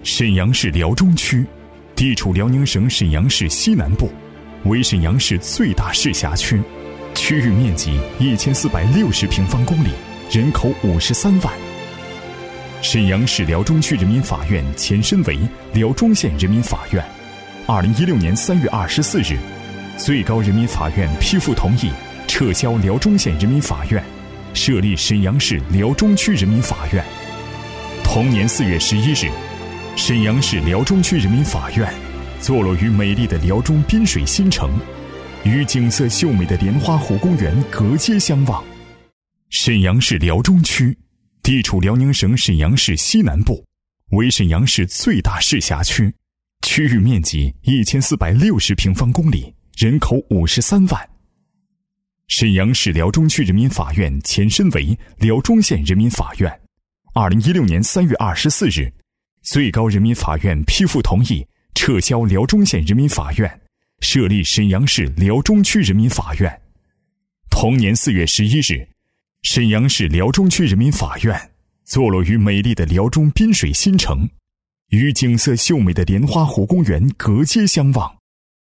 沈阳市辽中区，地处辽宁省沈阳市西南部，为沈阳市最大市辖区，区域面积1460平方公里，人口53万。沈阳市辽中区人民法院前身为辽中县人民法院。2016年3月24日，最高人民法院批复同意撤销辽中县人民法院，设立沈阳市辽中区人民法院。同年4月11日，沈阳市辽中区人民法院坐落于美丽的辽中滨水新城，与景色秀美的莲花湖公园隔街相望。沈阳市辽中区地处辽宁省沈阳市西南部，为沈阳市最大市辖区，区域面积1460平方公里，人口53万。沈阳市辽中区人民法院前身为辽中县人民法院。2016年3月24日，最高人民法院批复同意撤销辽中县人民法院，设立沈阳市辽中区人民法院。同年4月11日，沈阳市辽中区人民法院坐落于美丽的辽中滨水新城，与景色秀美的莲花湖公园隔街相望。